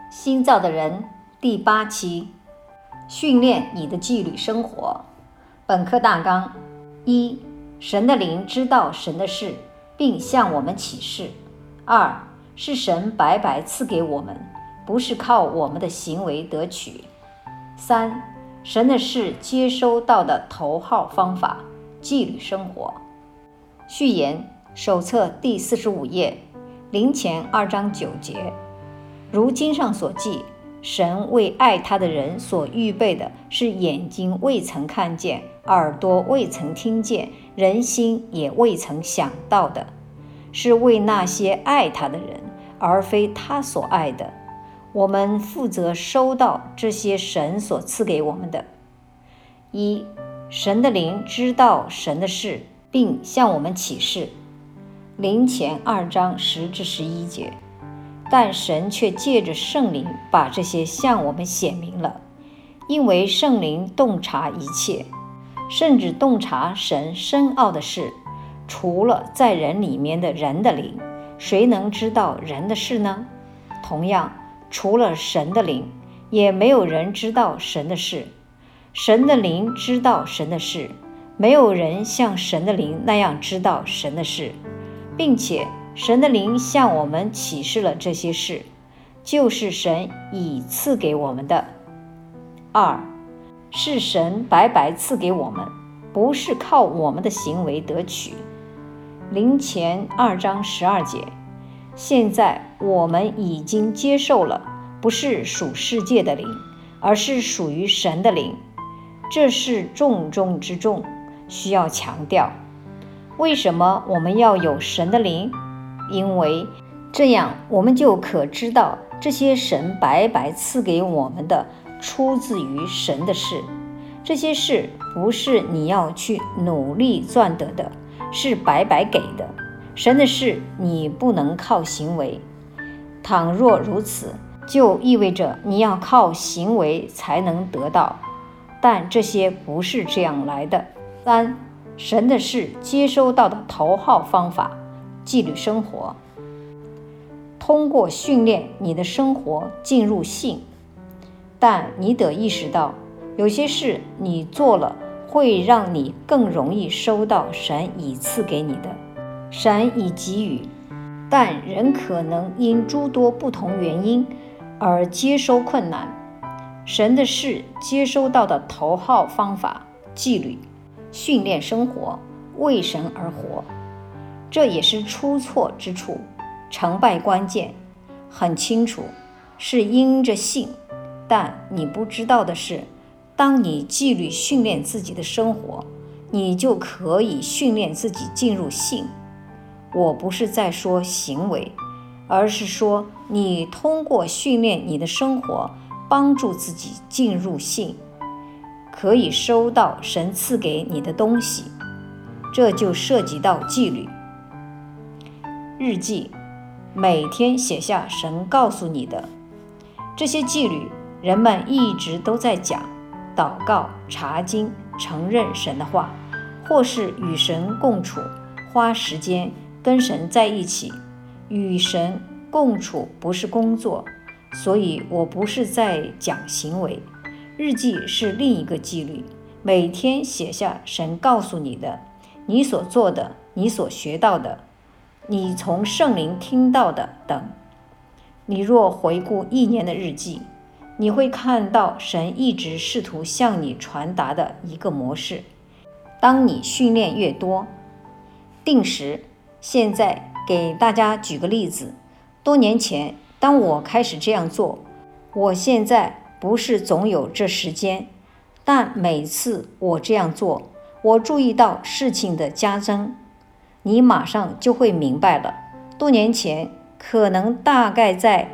新造的人第8期，训练你的纪律生活。本课大纲：1. 神的灵知道神的事，并向我们启示。2. 是神白白赐给我们，不是靠我们的行为得取。3. 神的事接收到的头号方法，纪律生活。序言：手册第45页，灵前2章9节。如经上所记，神为爱他的人所预备的是眼睛未曾看见，耳朵未曾听见，人心也未曾想到的，是为那些爱他的人，而非他所爱的。我们负责收到这些神所赐给我们的。1. 神的灵知道神的事，并向我们启示。灵前2章10至11节。但神却借着圣灵把这些向我们显明了，因为圣灵洞察一切，甚至洞察神深奥的事。除了在人里面的人的灵，谁能知道人的事呢？同样，除了神的灵，也没有人知道神的事。神的灵知道神的事，没有人像神的灵那样知道神的事，并且神的灵向我们启示了这些事，就是神已赐给我们的。2. 是神白白赐给我们，不是靠我们的行为得取。灵前2章12节。现在我们已经接受了，不是属世界的灵，而是属于神的灵。这是重中之重，需要强调。为什么我们要有神的灵？因为这样我们就可知道这些神白白赐给我们的出自于神的事。这些事不是你要去努力赚得的，是白白给的。神的事你不能靠行为，倘若如此，就意味着你要靠行为才能得到，但这些不是这样来的。3. 神的事接收到的头号方法，纪律生活。通过训练你的生活进入信，但你得意识到，有些事你做了会让你更容易收到神已赐给你的。神已给予，但人可能因诸多不同原因而接收困难。神的事接收到的头号方法，纪律，训练生活，为神而活。这也是出错之处，成败关键很清楚，是因着信。但你不知道的是，当你纪律训练自己的生活，你就可以训练自己进入信。我不是在说行为，而是说你通过训练你的生活，帮助自己进入信，可以收到神赐给你的东西。这就涉及到纪律。日记，每天写下神告诉你的。这些纪律人们一直都在讲：祷告、查经、承认神的话，或是与神共处，花时间跟神在一起。与神共处不是工作，所以我不是在讲行为。日记是另一个纪律，每天写下神告诉你的，你所做的，你所学到的，你从圣灵听到的等。你若回顾1年的日记，你会看到神一直试图向你传达的一个模式。当你训练越多，定时。现在给大家举个例子，多年前当我开始这样做，我现在不是总有这时间，但每次我这样做，我注意到事情的加增。你马上就会明白了。多年前，可能大概在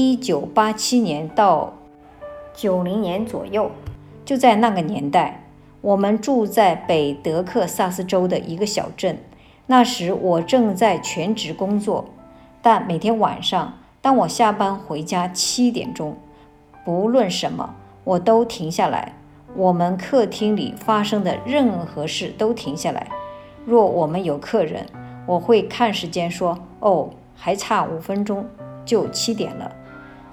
1987年到90年左右，就在那个年代，我们住在北德克萨斯州的一个小镇。那时我正在全职工作，但每天晚上当我下班回家7点钟，不论什么我都停下来，我们客厅里发生的任何事都停下来。若我们有客人，我会看时间说，还差5分钟就7点了。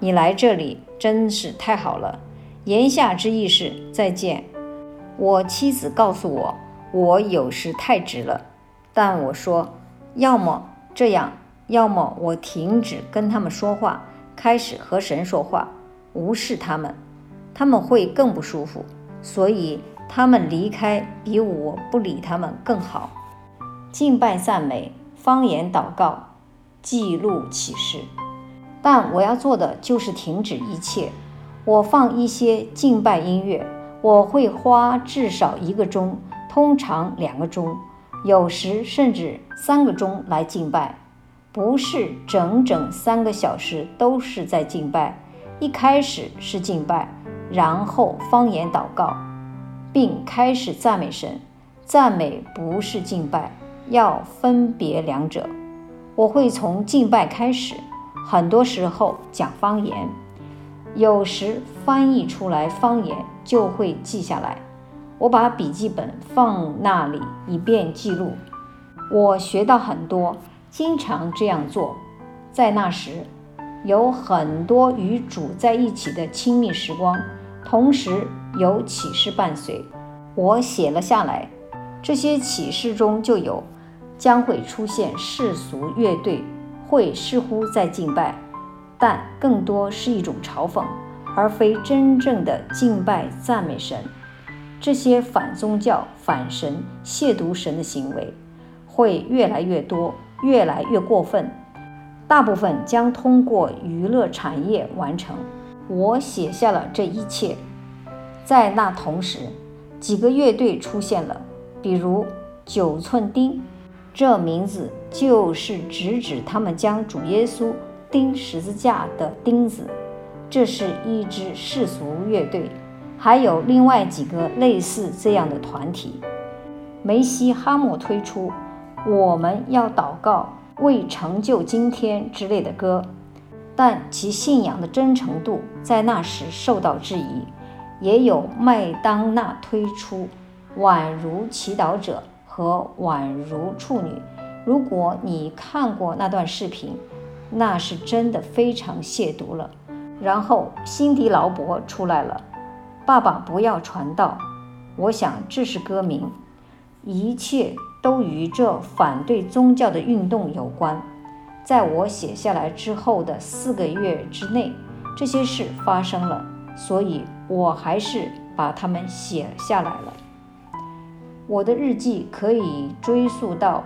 你来这里真是太好了。言下之意是再见。我妻子告诉我，我有时太直了，但我说，要么这样，要么我停止跟他们说话，开始和神说话，无视他们，他们会更不舒服，所以他们离开比我不理他们更好。敬拜赞美、方言祷告、记录启示。但我要做的就是停止一切。我放一些敬拜音乐，我会花至少1个钟，通常2个钟，有时甚至3个钟来敬拜。不是整整3个小时都是在敬拜，一开始是敬拜，然后方言祷告，并开始赞美神。赞美不是敬拜，要分别2者。我会从敬拜开始，很多时候讲方言，有时翻译出来方言就会记下来。我把笔记本放那里以便记录。我学到很多，经常这样做。在那时，有很多与主在一起的亲密时光，同时有启示伴随。我写了下来，这些启示中就有将会出现世俗乐队，会似乎在敬拜，但更多是一种嘲讽，而非真正的敬拜赞美神。这些反宗教、反神、亵渎神的行为会越来越多，越来越过分，大部分将通过娱乐产业完成。我写下了这一切。在那同时，几个乐队出现了，比如9寸钉，这名字就是直指他们将主耶稣钉十字架的钉子，这是一支世俗乐队。还有另外几个类似这样的团体。梅西哈默推出我们要祷告为成就今天之类的歌，但其信仰的真诚度在那时受到质疑。也有麦当娜推出宛如祈祷者和宛如处女。如果你看过那段视频，那是真的非常亵渎了。然后辛迪劳勃出来了，爸爸不要传道，我想这是歌名。一切都与这反对宗教的运动有关。在我写下来之后的4个月之内，这些事发生了，所以我还是把它们写下来了。我的日记可以追溯到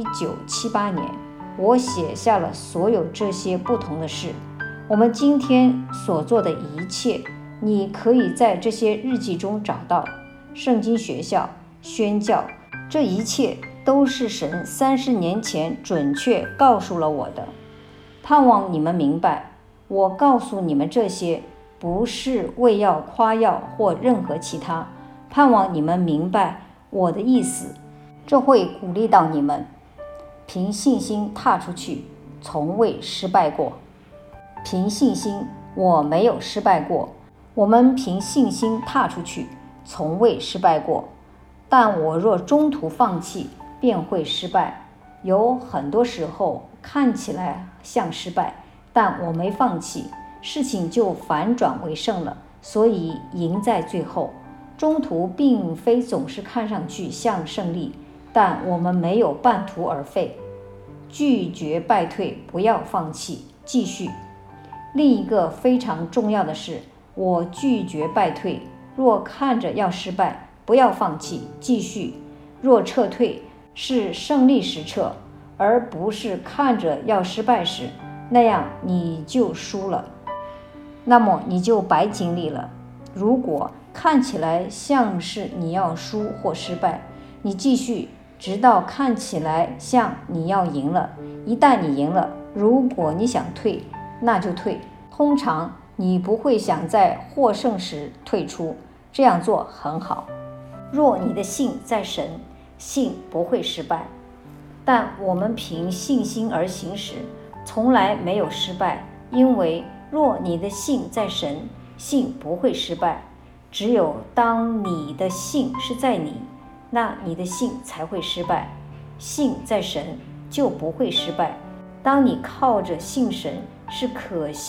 1978年，我写下了所有这些不同的事。我们今天所做的一切，你可以在这些日记中找到。圣经学校、宣教，这一切都是神30年前准确告诉了我的。盼望你们明白，我告诉你们这些，不是为要夸耀或任何其他。盼望你们明白我的意思，这会鼓励到你们。凭信心踏出去，从未失败过。凭信心，我没有失败过。我们凭信心踏出去，从未失败过。但我若中途放弃，便会失败。有很多时候看起来像失败，但我没放弃，事情就反转为胜了，所以赢在最后。中途并非总是看上去像胜利，但我们没有半途而废。拒绝败退，不要放弃，继续。另一个非常重要的是，我拒绝败退。若看着要失败，不要放弃，继续。若撤退，是胜利时撤，而不是看着要失败时，那样你就输了，那么你就白经历了。如果看起来像是你要输或失败，你继续，直到看起来像你要赢了。一旦你赢了，如果你想退，那就退。通常你不会想在获胜时退出，这样做很好。若你的信在神，信不会失败。但我们凭信心而行时，从来没有失败，因为若你的信在神，信不会失败。只有当你的信是在你，那你的信才会失败。信在神就不会失败。当你靠着信神是可信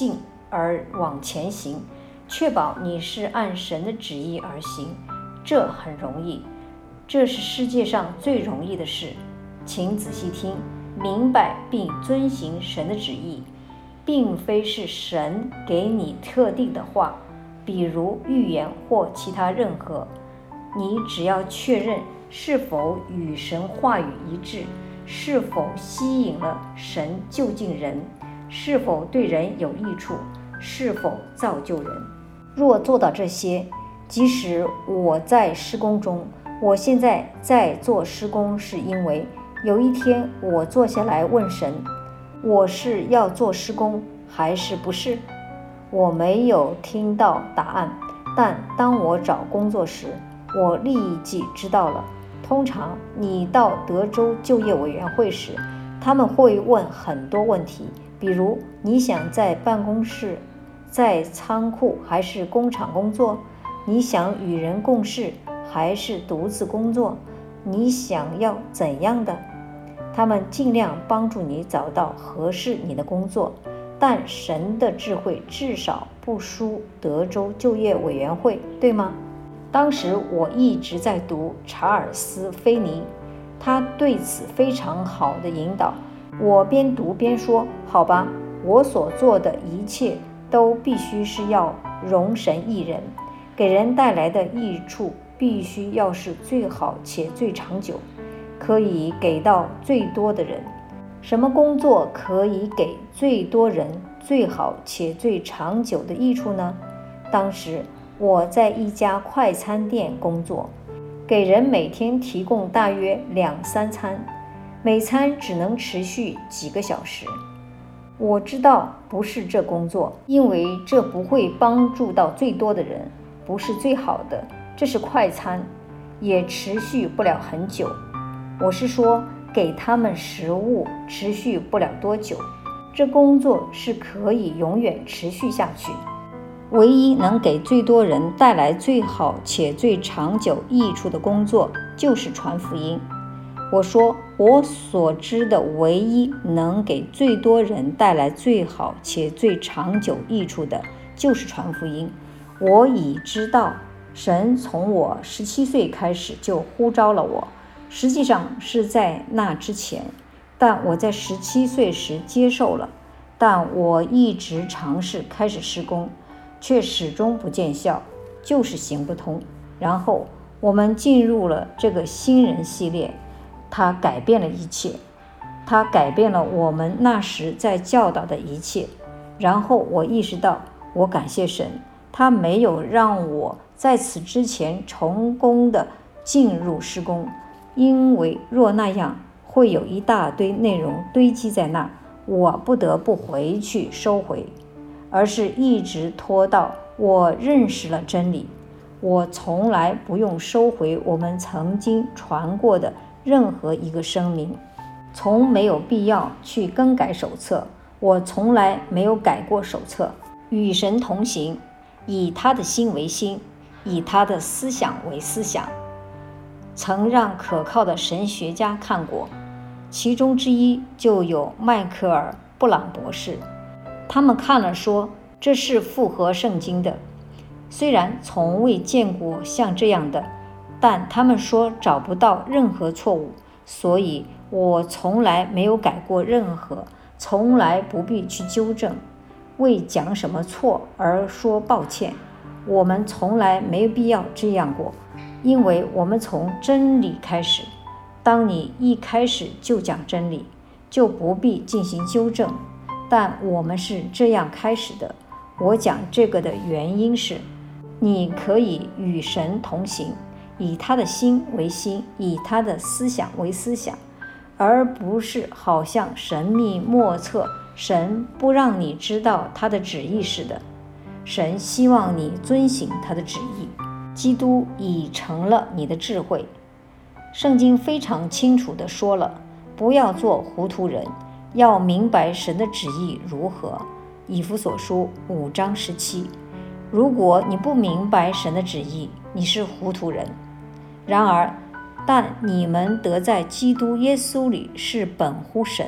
而往前行，确保你是按神的旨意而行，这很容易，这是世界上最容易的事。请仔细听，明白并遵行神的旨意，并非是神给你特定的话，比如预言或其他任何。你只要确认是否与神话语一致，是否吸引了神就近人，是否对人有益处，是否造就人。若做到这些，即使我在施工中，我现在在做施工，是因为有一天我坐下来问神，我是要做施工还是不是？我没有听到答案，但当我找工作时，我立即知道了。通常你到德州就业委员会时，他们会问很多问题，比如你想在办公室、在仓库还是工厂工作？你想与人共事还是独自工作？你想要怎样的？他们尽量帮助你找到合适你的工作，但神的智慧至少不输德州就业委员会，对吗？当时我一直在读查尔斯·菲尼，他对此非常好的引导。我边读边说，好吧，我所做的一切都必须是要容神益人，给人带来的益处必须要是最好且最长久，可以给到最多的人。什么工作可以给最多人最好且最长久的益处呢？当时我在一家快餐店工作，给人每天提供大约2-3餐，每餐只能持续几个小时。我知道不是这工作，因为这不会帮助到最多的人，不是最好的，这是快餐，也持续不了很久。我是说，给他们食物持续不了多久，这工作是可以永远持续下去。唯一能给最多人带来最好且最长久益处的工作就是传福音。我说，我所知的唯一能给最多人带来最好且最长久益处的就是传福音。我已知道神从我17岁开始就呼召了我，实际上是在那之前，但我在17岁时接受了，但我一直尝试开始施工，却始终不见效，就是行不通。然后我们进入了这个新人系列，它改变了一切，它改变了我们那时在教导的一切。然后我意识到，我感谢神，他没有让我在此之前成功的进入施工，因为若那样，会有一大堆内容堆积在那，我不得不回去收回，而是一直拖到我认识了真理。我从来不用收回我们曾经传过的任何一个声明，从没有必要去更改手册，我从来没有改过手册。与神同行，以他的心为心，以他的思想为思想，曾让可靠的神学家看过，其中之一就有迈克尔·布朗博士。他们看了说，这是符合圣经的，虽然从未见过像这样的，但他们说找不到任何错误，所以我从来没有改过任何，从来不必去纠正，为讲什么错而说抱歉。我们从来没必要这样过，因为我们从真理开始。当你一开始就讲真理，就不必进行纠正。但我们是这样开始的。我讲这个的原因是，你可以与神同行，以他的心为心，以他的思想为思想，而不是好像神秘莫测，神不让你知道他的旨意似的。神希望你遵行他的旨意，基督已成了你的智慧。圣经非常清楚地说了，不要做糊涂人，要明白神的旨意如何。以弗所书5章17。如果你不明白神的旨意，你是糊涂人。但你们得在基督耶稣里是本乎神，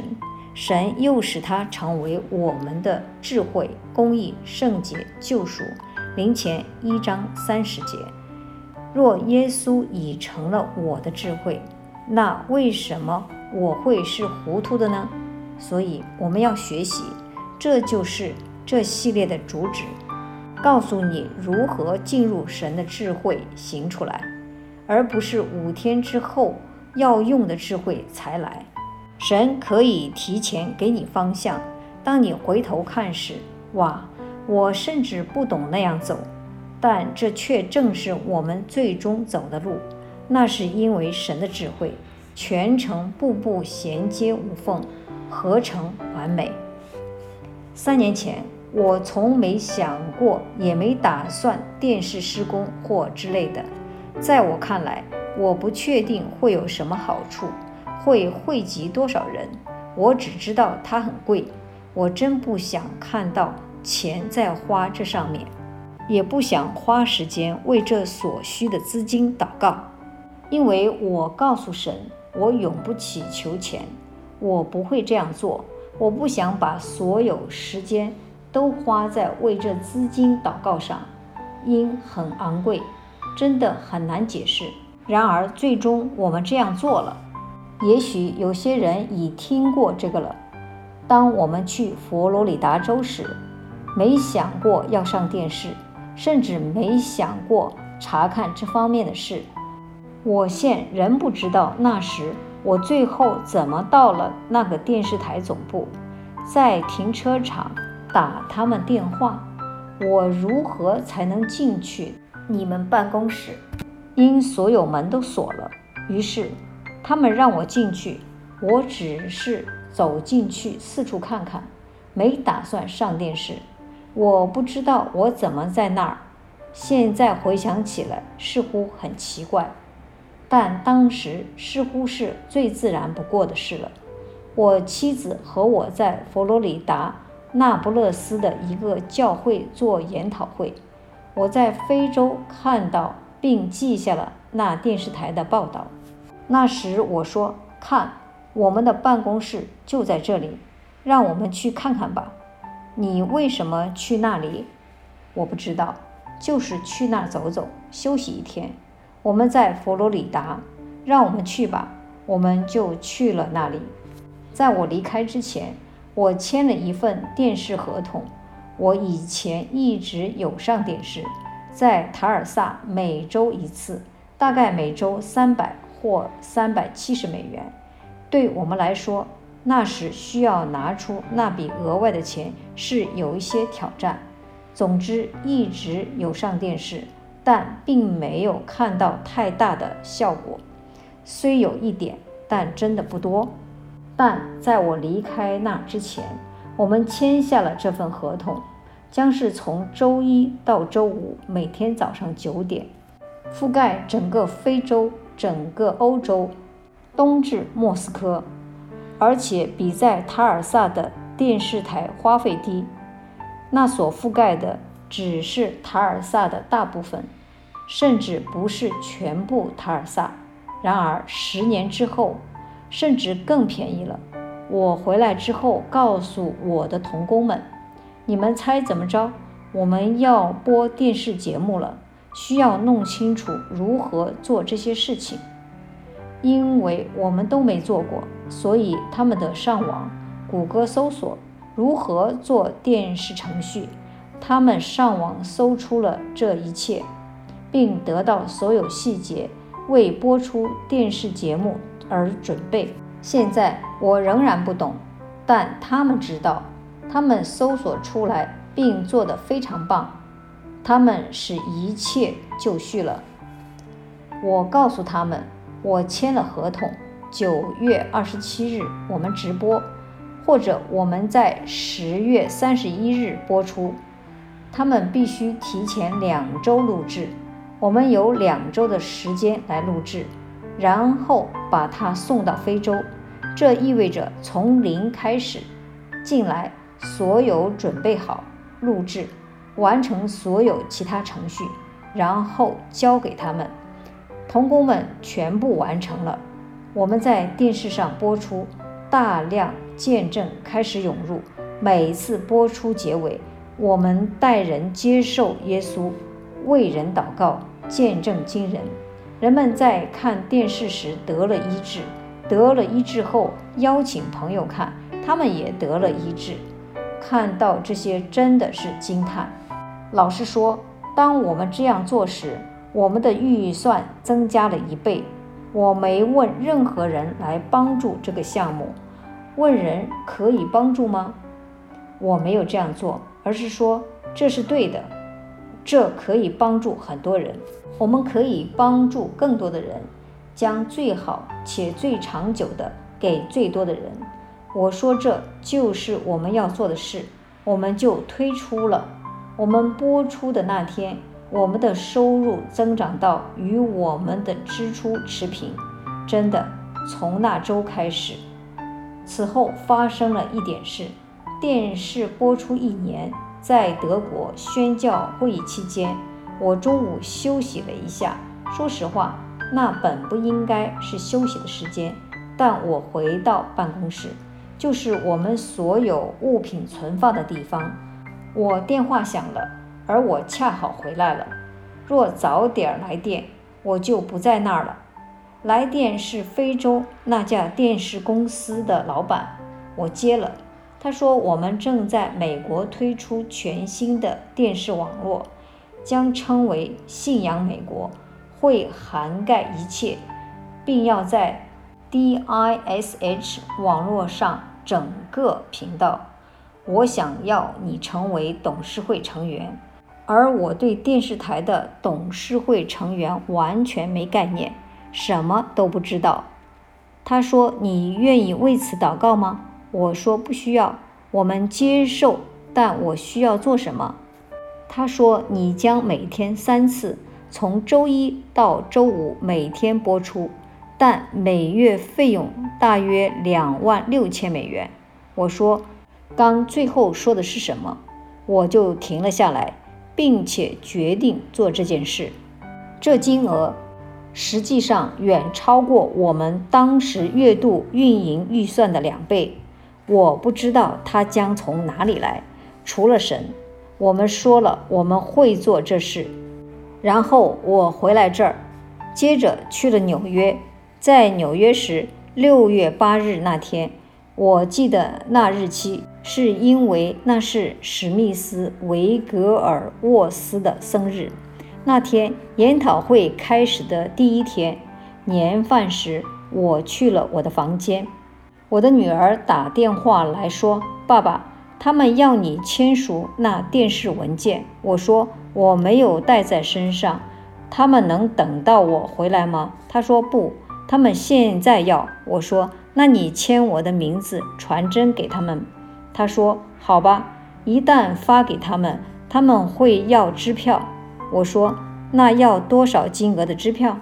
神又使它成为我们的智慧、公义、圣洁、救赎。林前1章30节。若耶稣已成了我的智慧，那为什么我会是糊涂的呢？所以我们要学习，这就是这系列的主旨，告诉你如何进入神的智慧行出来，而不是5天之后要用的智慧才来。神可以提前给你方向，当你回头看时，哇，我甚至不懂那样走，但这却正是我们最终走的路。那是因为神的智慧全程步步衔接无缝，合成完美。3年前，我从没想过，也没打算电视施工或之类的。在我看来，我不确定会有什么好处，会汇集多少人，我只知道它很贵。我真不想看到钱在花这上面，也不想花时间为这所需的资金祷告，因为我告诉神，我永不祈求钱，我不会这样做。我不想把所有时间都花在为这资金祷告上，因很昂贵，真的很难解释。然而最终我们这样做了。也许有些人已听过这个了。当我们去佛罗里达州时，没想过要上电视，甚至没想过查看这方面的事。我现仍不知道那时我最后怎么到了那个电视台总部，在停车场打他们电话，我如何才能进去你们办公室？因所有门都锁了，于是他们让我进去，我只是走进去四处看看，没打算上电视。我不知道我怎么在那儿，现在回想起来似乎很奇怪，但当时似乎是最自然不过的事了。我妻子和我在佛罗里达那不勒斯的一个教会做研讨会，我在非洲看到并记下了那电视台的报道。那时我说，看，我们的办公室就在这里，让我们去看看吧。你为什么去那里？我不知道，就是去那儿走走，休息1天。我们在佛罗里达，让我们去吧。我们就去了那里。在我离开之前，我签了一份电视合同。我以前一直有上电视，在塔尔萨每周1次，大概每周300或370美元。对我们来说，那时需要拿出那笔额外的钱是有一些挑战。总之，一直有上电视，但并没有看到太大的效果。虽有一点，但真的不多。但在我离开那之前，我们签下了这份合同，将是从周1到周5每天早上9点，覆盖整个非洲、整个欧洲，东至莫斯科，而且比在塔尔萨的电视台花费低。那所覆盖的只是塔尔萨的大部分，甚至不是全部塔尔萨。然而10年之后，甚至更便宜了。我回来之后告诉我的同工们，你们猜怎么着？我们要播电视节目了，需要弄清楚如何做这些事情。因为我们都没做过，所以他们得上网谷歌搜索如何做电视程序。他们上网搜出了这一切，并得到所有细节，为播出电视节目而准备。现在我仍然不懂，但他们知道，他们搜索出来并做得非常棒，他们使一切就绪了。我告诉他们，我签了合同，9月27日我们直播，或者我们在10月31日播出。他们必须提前2周录制，我们有2周的时间来录制，然后把它送到非洲。这意味着从零开始进来，所有准备好，录制，完成所有其他程序，然后交给他们。同工们全部完成了。我们在电视上播出，大量见证开始涌入。每一次播出结尾，我们带人接受耶稣，为人祷告，见证惊人。人们在看电视时得了医治，得了医治后邀请朋友看，他们也得了医治。看到这些真的是惊叹。老实说，当我们这样做时，我们的预算增加了1倍。我没问任何人来帮助这个项目，问人可以帮助吗？我没有这样做，而是说这是对的，这可以帮助很多人，我们可以帮助更多的人，将最好且最长久的给最多的人。我说这就是我们要做的事，我们就推出了。我们播出的那天，我们的收入增长到与我们的支出持平，真的，从那周开始。此后发生了一点事，电视播出1年，在德国宣教会议期间，我中午休息了一下。说实话，那本不应该是休息的时间，但我回到办公室，就是我们所有物品存放的地方。我电话响了，而我恰好回来了。若早点来电，我就不在那儿了。来电是非洲那家电视公司的老板，我接了。他说我们正在美国推出全新的电视网络，将称为信仰美国，会涵盖一切，并要在 DISH 网络上整个频道。我想要你成为董事会成员，而我对电视台的董事会成员完全没概念，什么都不知道。他说你愿意为此祷告吗？我说不需要，我们接受，但我需要做什么？他说你将每天3次，从周一到周五每天播出，但每月费用大约$26,000。我说刚最后说的是什么？我就停了下来，并且决定做这件事。这金额实际上远超过我们当时月度运营预算的2倍。我不知道它将从哪里来，除了神。我们说了我们会做这事，然后我回来这儿，接着去了纽约。在纽约时，6月8日那天，我记得那日期，是因为那是史密斯·维格尔沃斯的生日。那天研讨会开始的第一天，年饭时，我去了我的房间。我的女儿打电话来说，爸爸，他们要你签署那电视文件。我说我没有带在身上，他们能等到我回来吗？他说不，他们现在要。我说那你签我的名字传真给他们。他说好吧，一旦发给他们，他们会要支票。我说那要多少金额的支票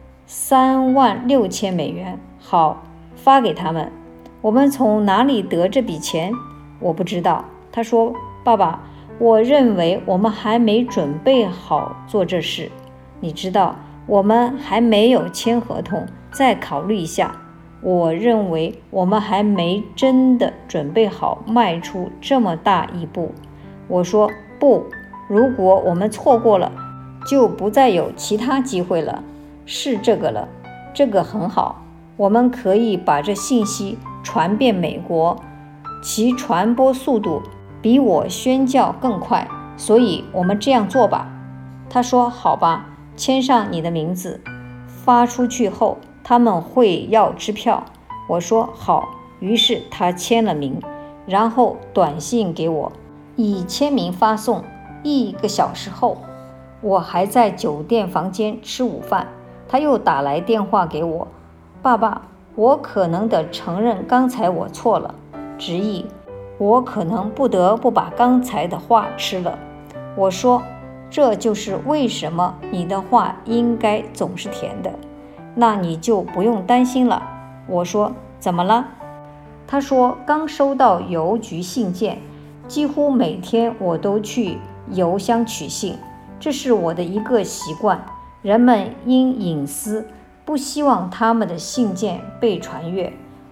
？$36,000。好，发给他们。我们从哪里得这笔钱？我不知道。他说爸爸，我认为我们还没准备好做这事。你知道，我们还没有签合同，再考虑一下。我认为我们还没真的准备好迈出这么大一步。我说不，如果我们错过了，就不再有其他机会了。是这个了，这个很好，我们可以把这信息传遍美国，其传播速度比我宣教更快，所以我们这样做吧。他说好吧，签上你的名字，发出去后他们会要支票。我说好，于是他签了名，然后短信给我，已签名发送。1个小时后，我还在酒店房间吃午饭，他又打来电话给我，爸爸，我可能得承认刚才我错了，直译我可能不得不把刚才的话吃了。我说这就是为什么你的话应该总是甜的，那你就不用担心了。我说怎么了？他说刚收到邮局信件，几乎每天我都去邮箱取信，这是我的一个习惯。人们因隐私不希望他们的信件被传阅。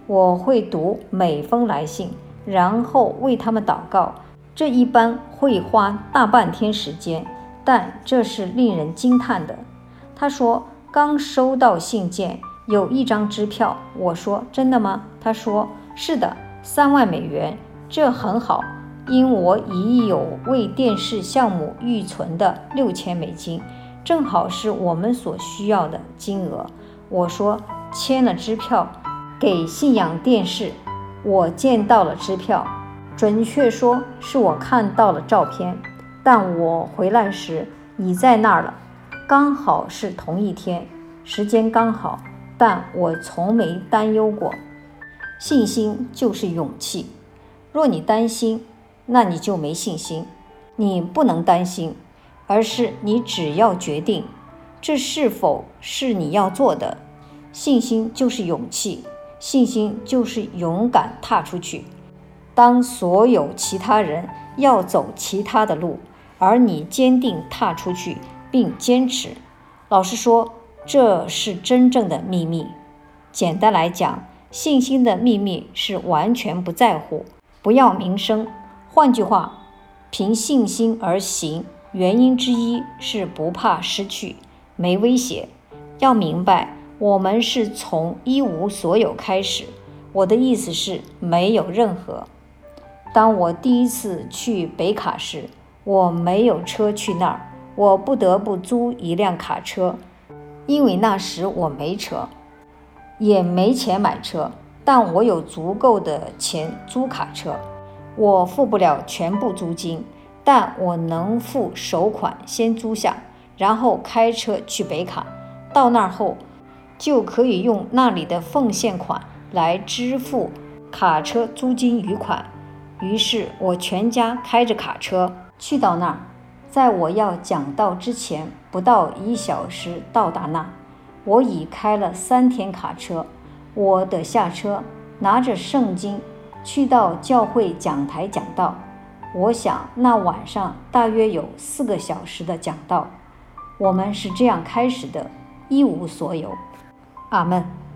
我会读每封来信，然后为他们祷告，这一般会花大半天时间，但这是令人惊叹的。他说刚收到信件，有一张支票。我说真的吗？他说是的，3万美元，这很好，因我已有为电视项目预存的6000美金，正好是我们所需要的金额。我说签了支票给信仰电视，我见到了支票，准确说是我看到了照片，但我回来时已在那儿了，刚好是同一天，时间刚好，但我从没担忧过。信心就是勇气，若你担心，那你就没信心。你不能担心，而是你只要决定，这是否是你要做的。信心就是勇气，信心就是勇敢踏出去。当所有其他人要走其他的路，而你坚定踏出去并坚持，老实说，这是真正的秘密。简单来讲，信心的秘密是完全不在乎，不要名声。换句话，凭信心而行，原因之一是不怕失去，没威胁。要明白，我们是从一无所有开始，我的意思是没有任何。当我第一次去北卡时，我没有车去那儿，我不得不租一辆卡车，因为那时我没车，也没钱买车，但我有足够的钱租卡车。我付不了全部租金，但我能付首款先租下，然后开车去北卡。到那儿后，就可以用那里的奉献款来支付卡车租金余款。于是我全家开着卡车去到那儿，在我要讲道之前不到1小时到达那。我已开了3天卡车，我得下车，拿着圣经去到教会讲台讲道。我想那晚上大约有4个小时的讲道。我们是这样开始的，一无所有。阿们。